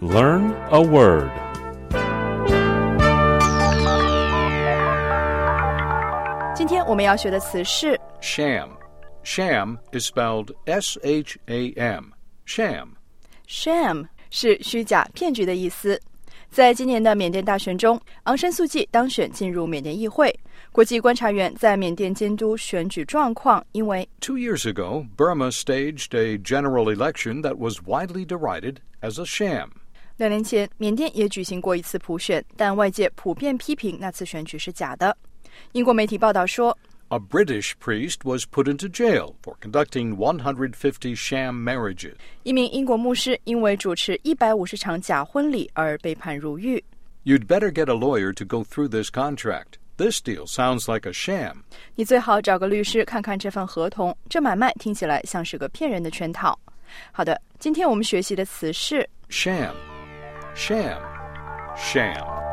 Learn a word. 今天我们要学的词是 Sham. Sham is spelled S-H-A-M. Sham. Sham 是虚假骗局的意思。在今年的缅甸大选中，昂山素季当选进入缅甸议会。国际观察员在缅甸监督选举状况，因为 2 years ago, Burma staged a general election that was widely derided as a sham. 2年前，缅甸也举行过一次普选，但外界普遍批评那次选举是假的。英国媒体报道说 A British priest was put into jail for conducting 150 sham marriages. 一名英国牧师因为主持150场假婚礼而被判入狱。 You'd better get a lawyer to go through this contract. This deal sounds like a sham. 你最好找个律师看看这份合同，这买卖听起来像是个骗人的圈套。好的，今天我们学习的词是 Sham. Sham. Sham.